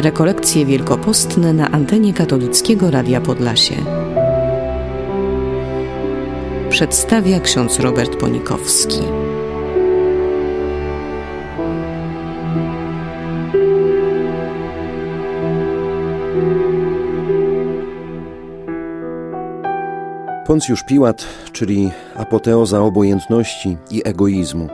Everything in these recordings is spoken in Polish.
Rekolekcje wielkopostne na antenie Katolickiego Radia Podlasie. Przedstawia ksiądz Robert Ponikowski. Poncjusz Piłat, czyli apoteoza obojętności i egoizmu.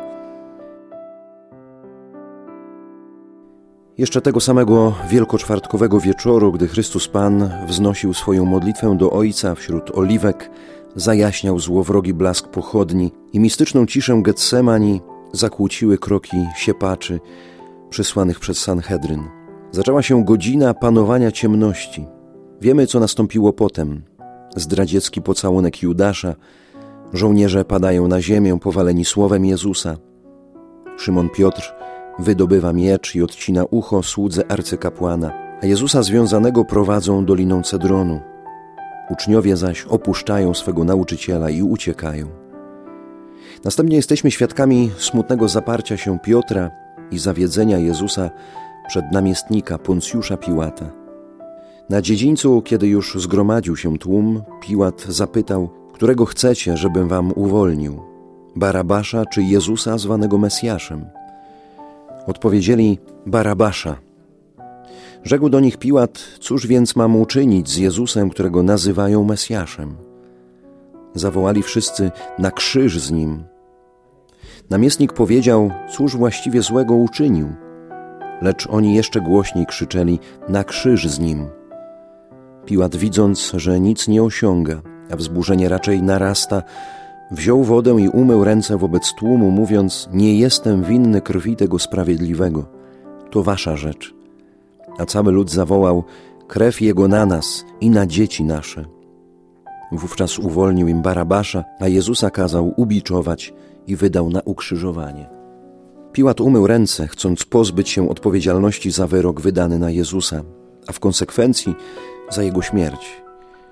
Jeszcze tego samego wielkoczwartkowego wieczoru, gdy Chrystus Pan wznosił swoją modlitwę do Ojca wśród oliwek, zajaśniał złowrogi blask pochodni i mistyczną ciszę Getsemani zakłóciły kroki siepaczy przysłanych przez Sanhedryn. Zaczęła się godzina panowania ciemności. Wiemy, co nastąpiło potem. Zdradziecki pocałunek Judasza, żołnierze padają na ziemię powaleni słowem Jezusa. Szymon Piotr wydobywa miecz i odcina ucho słudze arcykapłana, a Jezusa związanego prowadzą doliną Cedronu. Uczniowie zaś opuszczają swego nauczyciela i uciekają. Następnie jesteśmy świadkami smutnego zaparcia się Piotra i zawiedzenia Jezusa przed namiestnika Poncjusza Piłata. Na dziedzińcu, kiedy już zgromadził się tłum, Piłat zapytał: którego chcecie, żebym wam uwolnił? Barabasza czy Jezusa zwanego Mesjaszem? Odpowiedzieli: Barabasza. Rzekł do nich Piłat: cóż więc mam uczynić z Jezusem, którego nazywają Mesjaszem? Zawołali wszyscy: na krzyż z nim. Namiestnik powiedział: cóż właściwie złego uczynił? Lecz oni jeszcze głośniej krzyczeli: na krzyż z nim. Piłat, widząc, że nic nie osiąga, a wzburzenie raczej narasta, wziął wodę i umył ręce wobec tłumu, mówiąc: nie jestem winny krwi tego sprawiedliwego, to wasza rzecz. A cały lud zawołał: krew jego na nas i na dzieci nasze. Wówczas uwolnił im Barabasza, a Jezusa kazał ubiczować i wydał na ukrzyżowanie. Piłat umył ręce, chcąc pozbyć się odpowiedzialności za wyrok wydany na Jezusa, a w konsekwencji za jego śmierć.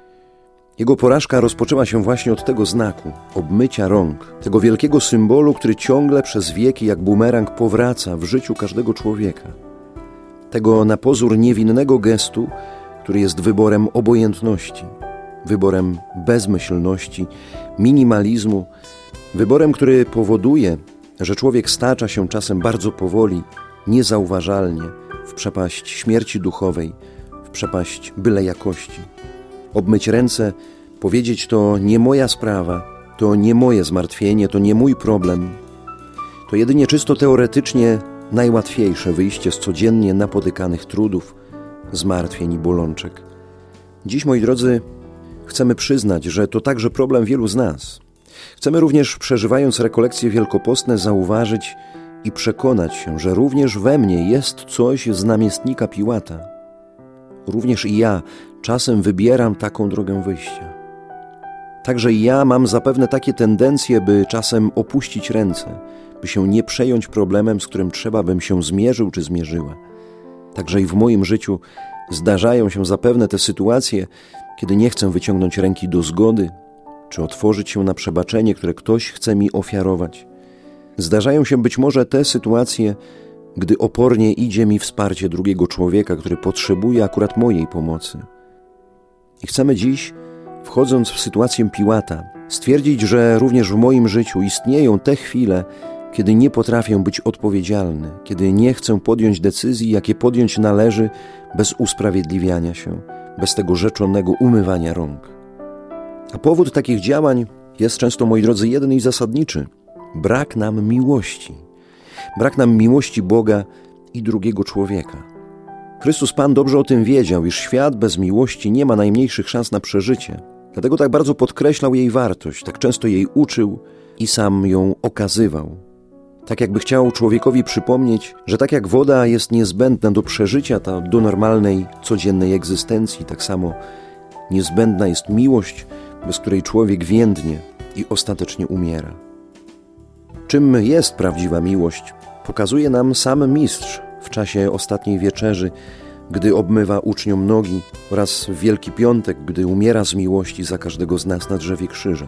Jego porażka rozpoczęła się właśnie od tego znaku, obmycia rąk, tego wielkiego symbolu, który ciągle przez wieki jak bumerang powraca w życiu każdego człowieka. Tego na pozór niewinnego gestu, który jest wyborem obojętności, wyborem bezmyślności, minimalizmu, wyborem, który powoduje, że człowiek stacza się czasem bardzo powoli, niezauważalnie w przepaść śmierci duchowej, w przepaść byle jakości. Obmyć ręce, powiedzieć: to nie moja sprawa, to nie moje zmartwienie, to nie mój problem. To jedynie czysto teoretycznie najłatwiejsze wyjście z codziennie napotykanych trudów, zmartwień i bolączek. Dziś, moi drodzy, chcemy przyznać, że to także problem wielu z nas. Chcemy również, przeżywając rekolekcje wielkopostne, zauważyć i przekonać się, że również we mnie jest coś z namiestnika Piłata. Również i ja czasem wybieram taką drogę wyjścia. Także i ja mam zapewne takie tendencje, by czasem opuścić ręce, by się nie przejąć problemem, z którym trzeba bym się zmierzył czy zmierzyła. Także i w moim życiu zdarzają się zapewne te sytuacje, kiedy nie chcę wyciągnąć ręki do zgody, czy otworzyć się na przebaczenie, które ktoś chce mi ofiarować. Zdarzają się być może te sytuacje, gdy opornie idzie mi wsparcie drugiego człowieka, który potrzebuje akurat mojej pomocy. I chcemy dziś, wchodząc w sytuację Piłata, stwierdzić, że również w moim życiu istnieją te chwile, kiedy nie potrafię być odpowiedzialny, kiedy nie chcę podjąć decyzji, jakie podjąć należy, bez usprawiedliwiania się, bez tego rzeczonego umywania rąk. A powód takich działań jest często, moi drodzy, jeden i zasadniczy: brak nam miłości. Brak nam miłości Boga i drugiego człowieka. Chrystus Pan dobrze o tym wiedział, iż świat bez miłości nie ma najmniejszych szans na przeżycie. Dlatego tak bardzo podkreślał jej wartość, tak często jej uczył i sam ją okazywał. Tak jakby chciał człowiekowi przypomnieć, że tak jak woda jest niezbędna do przeżycia, do normalnej, codziennej egzystencji, tak samo niezbędna jest miłość, bez której człowiek więdnie i ostatecznie umiera. Czym jest prawdziwa miłość, pokazuje nam sam Mistrz w czasie ostatniej wieczerzy, gdy obmywa uczniom nogi, oraz w Wielki Piątek, gdy umiera z miłości za każdego z nas na drzewie krzyża.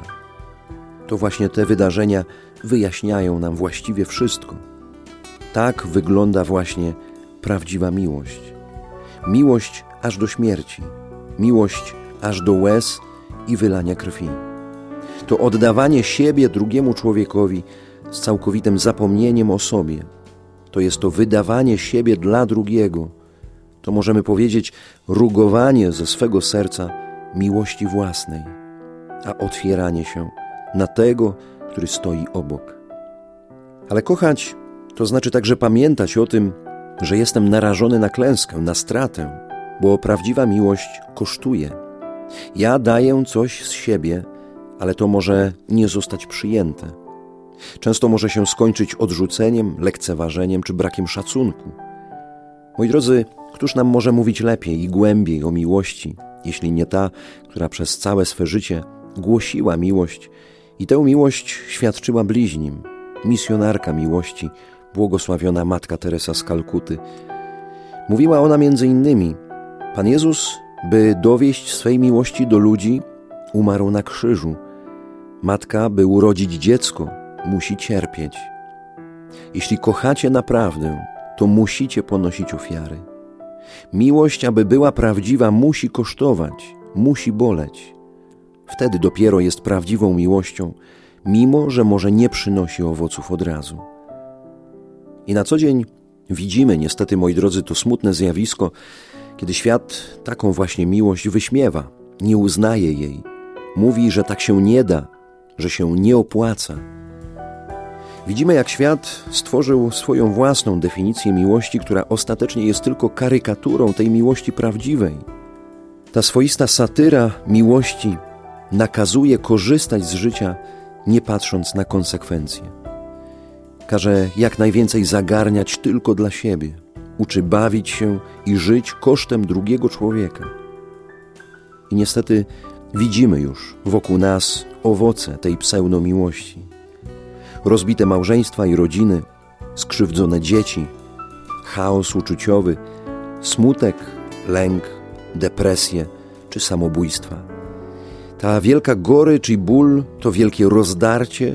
To właśnie te wydarzenia wyjaśniają nam właściwie wszystko. Tak wygląda właśnie prawdziwa miłość. miłość aż do śmierci, miłość aż do łez i wylania krwi. To oddawanie siebie drugiemu człowiekowi z całkowitym zapomnieniem o sobie. To jest to wydawanie siebie dla drugiego. To możemy powiedzieć rugowanie ze swego serca miłości własnej, a otwieranie się na tego, który stoi obok. Ale kochać to znaczy także pamiętać o tym, że jestem narażony na klęskę, na stratę, bo prawdziwa miłość kosztuje. Ja daję coś z siebie, ale to może nie zostać przyjęte. Często może się skończyć odrzuceniem, lekceważeniem czy brakiem szacunku. Moi drodzy, któż nam może mówić lepiej i głębiej o miłości, jeśli nie ta, która przez całe swe życie głosiła miłość i tę miłość świadczyła bliźnim, misjonarka miłości, błogosławiona Matka Teresa z Kalkuty. Mówiła ona między innymi: Pan Jezus, by dowieść swej miłości do ludzi, umarł na krzyżu. Matka, by urodzić dziecko, musi cierpieć. Jeśli kochacie naprawdę, to musicie ponosić ofiary. Miłość, aby była prawdziwa, musi kosztować, musi boleć. Wtedy dopiero jest prawdziwą miłością, mimo że może nie przynosi owoców od razu. I na co dzień widzimy, niestety, moi drodzy, to smutne zjawisko, kiedy świat taką właśnie miłość wyśmiewa, nie uznaje jej, mówi, że tak się nie da, że się nie opłaca. Widzimy, jak świat stworzył swoją własną definicję miłości, która ostatecznie jest tylko karykaturą tej miłości prawdziwej. Ta swoista satyra miłości nakazuje korzystać z życia, nie patrząc na konsekwencje. Każe jak najwięcej zagarniać tylko dla siebie. Uczy bawić się i żyć kosztem drugiego człowieka. I niestety widzimy już wokół nas owoce tej pseudomiłości. Rozbite małżeństwa i rodziny, skrzywdzone dzieci, chaos uczuciowy, smutek, lęk, depresje czy samobójstwa. Ta wielka gorycz i ból to wielkie rozdarcie,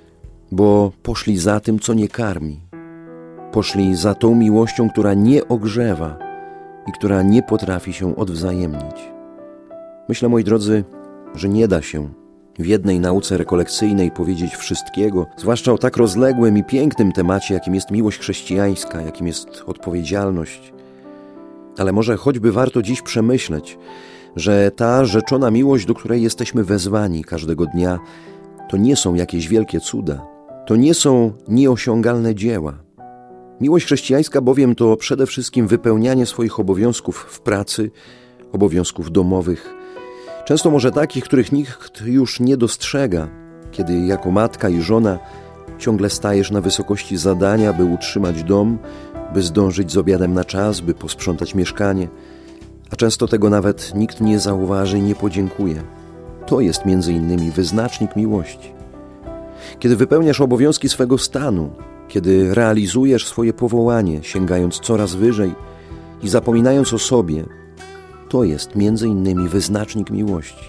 bo poszli za tym, co nie karmi. Poszli za tą miłością, która nie ogrzewa i która nie potrafi się odwzajemnić. Myślę, moi drodzy, że nie da się w jednej nauce rekolekcyjnej powiedzieć wszystkiego, zwłaszcza o tak rozległym i pięknym temacie, jakim jest miłość chrześcijańska, jakim jest odpowiedzialność. Ale może choćby warto dziś przemyśleć, że ta rzeczona miłość, do której jesteśmy wezwani każdego dnia, to nie są jakieś wielkie cuda, to nie są nieosiągalne dzieła. Miłość chrześcijańska bowiem to przede wszystkim wypełnianie swoich obowiązków w pracy, obowiązków domowych, często może takich, których nikt już nie dostrzega, kiedy jako matka i żona ciągle stajesz na wysokości zadania, by utrzymać dom, by zdążyć z obiadem na czas, by posprzątać mieszkanie, a często tego nawet nikt nie zauważy i nie podziękuje. To jest między innymi wyznacznik miłości. Kiedy wypełniasz obowiązki swego stanu, kiedy realizujesz swoje powołanie, sięgając coraz wyżej i zapominając o sobie, to jest między innymi wyznacznik miłości.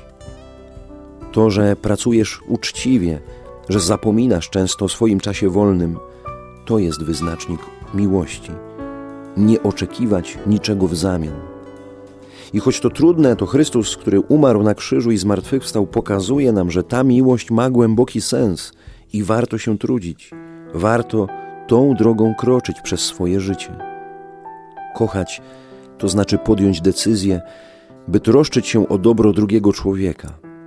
To, że pracujesz uczciwie, że zapominasz często o swoim czasie wolnym, to jest wyznacznik miłości. Nie oczekiwać niczego w zamian. I choć to trudne, to Chrystus, który umarł na krzyżu i zmartwychwstał, pokazuje nam, że ta miłość ma głęboki sens i warto się trudzić. Warto tą drogą kroczyć przez swoje życie. Kochać to znaczy podjąć decyzję, by troszczyć się o dobro drugiego człowieka.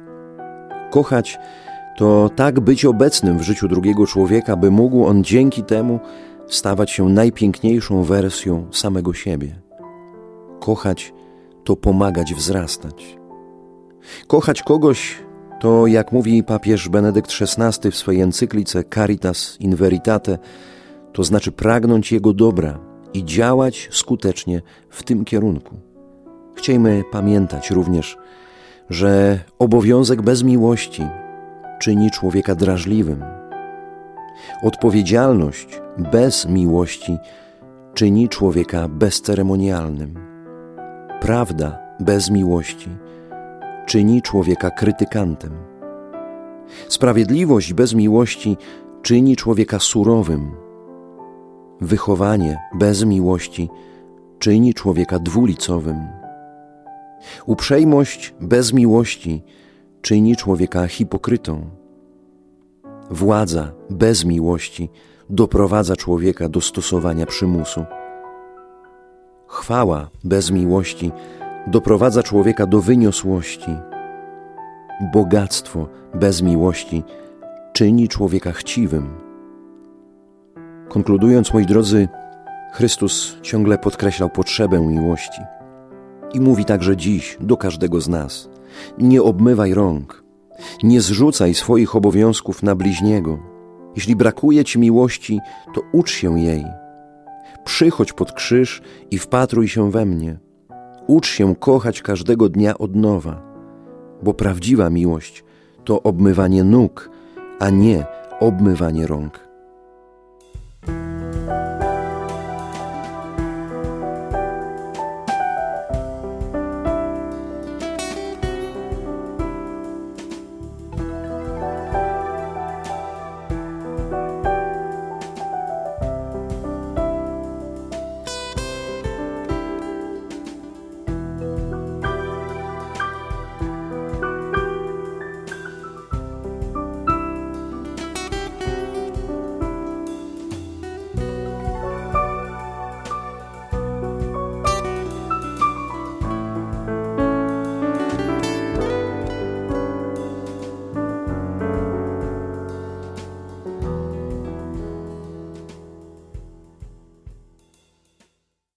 Kochać to tak być obecnym w życiu drugiego człowieka, by mógł on dzięki temu stawać się najpiękniejszą wersją samego siebie. Kochać to pomagać wzrastać. Kochać kogoś to, jak mówi papież Benedykt XVI w swojej encyklice Caritas in Veritate, to znaczy pragnąć Jego dobra i działać skutecznie w tym kierunku. Chciejmy pamiętać również, że obowiązek bez miłości czyni człowieka drażliwym. Odpowiedzialność bez miłości czyni człowieka bezceremonialnym. Prawda bez miłości czyni człowieka krytykantem. Sprawiedliwość bez miłości czyni człowieka surowym. Wychowanie bez miłości czyni człowieka dwulicowym. Uprzejmość bez miłości czyni człowieka hipokrytą. Władza bez miłości doprowadza człowieka do stosowania przymusu. Chwała bez miłości doprowadza człowieka do wyniosłości. Bogactwo bez miłości czyni człowieka chciwym. Konkludując, moi drodzy, Chrystus ciągle podkreślał potrzebę miłości. I mówi także dziś do każdego z nas: nie obmywaj rąk, nie zrzucaj swoich obowiązków na bliźniego. Jeśli brakuje ci miłości, to ucz się jej. Przychodź pod krzyż i wpatruj się we mnie. Ucz się kochać każdego dnia od nowa, bo prawdziwa miłość to obmywanie nóg, a nie obmywanie rąk.